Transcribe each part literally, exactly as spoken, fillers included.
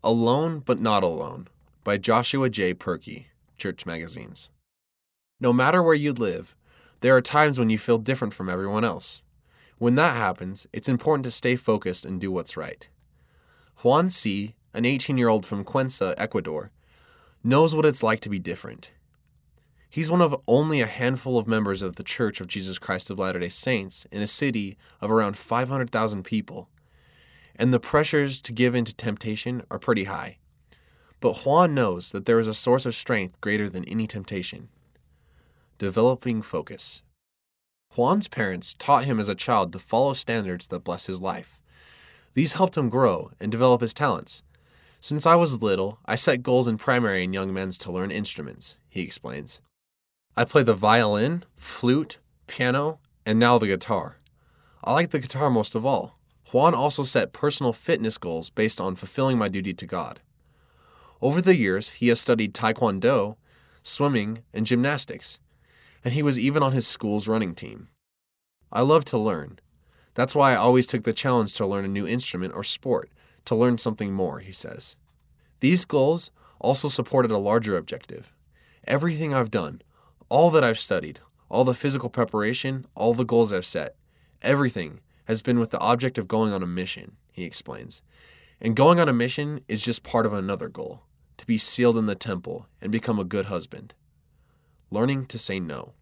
Alone but Not Alone by Joshua J. Perky, Church Magazines. No matter where you live, there are times when you feel different from everyone else. When that happens, it's important to stay focused and do what's right. Juan C., an eighteen-year-old from Cuenca, Ecuador, knows what it's like to be different. He's one of only a handful of members of the Church of Jesus Christ of Latter-day Saints in a city of around five hundred thousand people, and the pressures to give in to temptation are pretty high. But Juan knows that there is a source of strength greater than any temptation: developing focus. Juan's parents taught him as a child to follow standards that bless his life. These helped him grow and develop his talents. Since I was little, I set goals in primary and young men's to learn instruments, he explains. I play the violin, flute, piano, and now the guitar. I like the guitar most of all. Juan also set personal fitness goals based on fulfilling my duty to God. Over the years, he has studied taekwondo, swimming, and gymnastics, and he was even on his school's running team. I love to learn. That's why I always took the challenge to learn a new instrument or sport, to learn something more, he says. These goals also supported a larger objective. Everything I've done, all that I've studied, all the physical preparation, all the goals I've set, everything has been with the object of going on a mission, he explains. And going on a mission is just part of another goal: to be sealed in the temple and become a good husband. Learning to say no.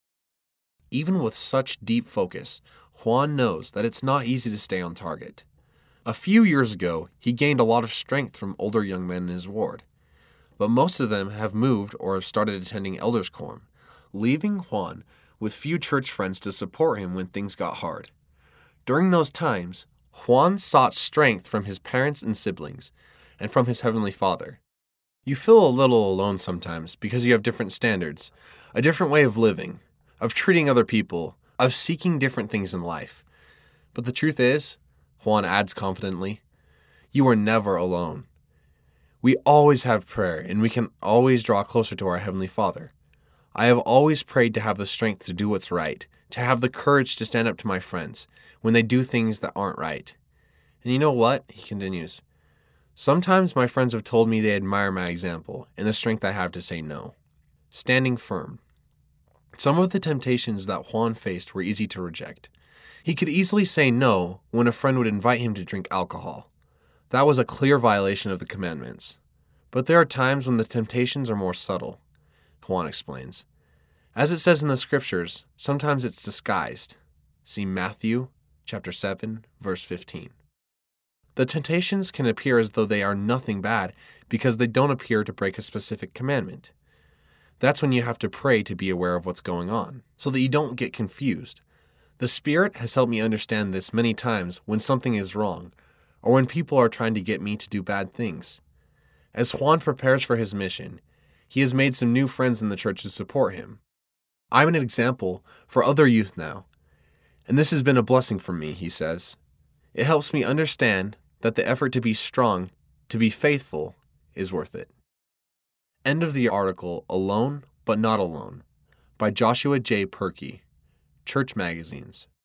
Even with such deep focus, Juan knows that it's not easy to stay on target. A few years ago, he gained a lot of strength from older young men in his ward, but most of them have moved or have started attending elders' quorum, leaving Juan with few church friends to support him when things got hard. During those times, Juan sought strength from his parents and siblings, and from his Heavenly Father. You feel a little alone sometimes because you have different standards, a different way of living, of treating other people, of seeking different things in life. But the truth is, Juan adds confidently, you are never alone. We always have prayer, and we can always draw closer to our Heavenly Father. I have always prayed to have the strength to do what's right, to have the courage to stand up to my friends when they do things that aren't right. And you know what? He continues. Sometimes my friends have told me they admire my example and the strength I have to say no. Standing firm. Some of the temptations that Juan faced were easy to reject. He could easily say no when a friend would invite him to drink alcohol. That was a clear violation of the commandments. But there are times when the temptations are more subtle, Juan explains. As it says in the scriptures, sometimes it's disguised. See Matthew chapter seven, verse fifteen. The temptations can appear as though they are nothing bad because they don't appear to break a specific commandment. That's when you have to pray to be aware of what's going on, so that you don't get confused. The Spirit has helped me understand this many times when something is wrong, or when people are trying to get me to do bad things. As Juan prepares for his mission, he has made some new friends in the church to support him. I'm an example for other youth now, and this has been a blessing for me, he says. It helps me understand that the effort to be strong, to be faithful, is worth it. End of the article Alone but Not Alone by Joshua J. Perky, Church Magazines.